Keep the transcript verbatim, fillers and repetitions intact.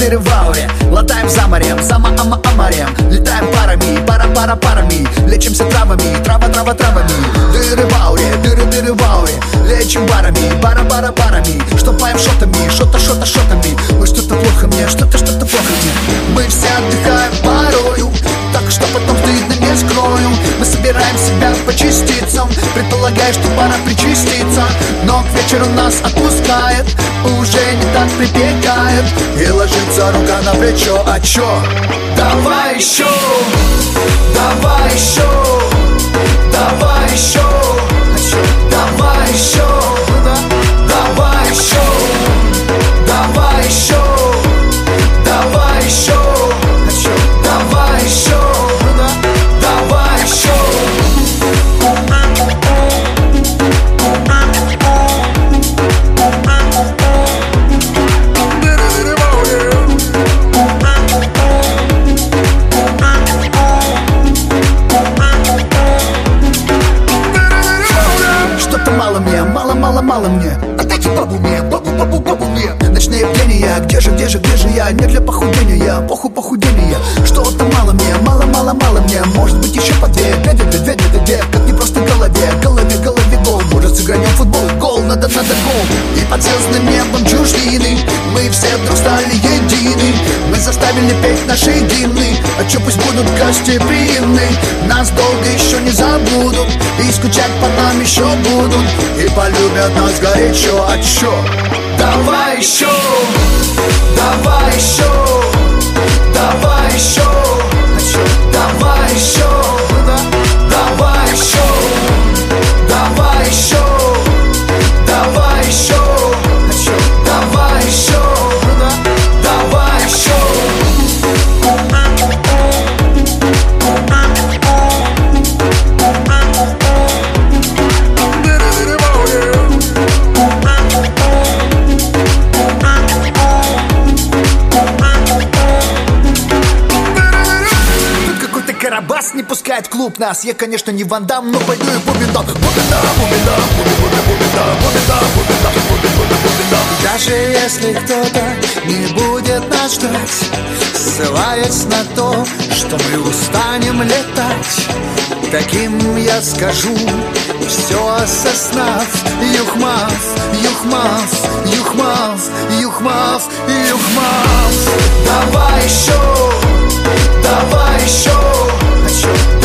дыры-дыры в ауре. Латаем за морем, само-ама-амарем. Летаем парами, пара-пара-парами. Лечимся травами, трава-трава травами. Дыры в ауре, дыры-дыры в ауре. Лечим барами, пара-пара-парами. Штопаем шотами, шота-шота-шотами. Ой, что-то плохо мне, что-то, что-то плохо мне. Мы все отдыхаем порою, так что потом стыдно не скрою. Мы собираем себя по частицам, предполагая, что пора причаститься. Но к вечеру нас отпускает, уже не так припекает. И ложится рука на плечо, а чё? Давай еще, давай еще, давай еще, давай еще, давай еще, давай еще, давай еще, давай еще, давай еще. Что-то мало мне, мало-мало-мало мне. Отдайте бабу мне, бабу, бабу, бабу мне. Ночные бдения, где же, где же, где же я? Не для похудения, поху похудения. Что-то мало мне, мало-мало-мало мне. Может быть еще по две, две, две, две, две, две. Как не просто голове, голове, голове гол. Может сыграем в футбол, гол, надо, надо гол. И под звездным небом чужбины мы все вдруг стали едины. Мы заставили петь наши гимны, а чё пусть будут гостеприимны. Нас долго еще не забудут, и скучать по нам еще будут. И полюбят нас горячо, а чё? Давай еще, давай еще, давай еще, давай еще, давай еще, давай еще, давай еще, давай еще, давай еще. Карабас не пускает в клуб нас. Я, конечно, не Ван Дам, но пойду и бубида. Бубида, бубида, бубида, бубида, бубида, бубида, бубида, бубида. Даже если кто-то не будет нас ждать, ссылаясь на то, что мы устанем летать, таким я скажу, все осознав. Юхмав, Юхмав, Юхмав, Юхмав, Юхмав. Давай еще, давай еще,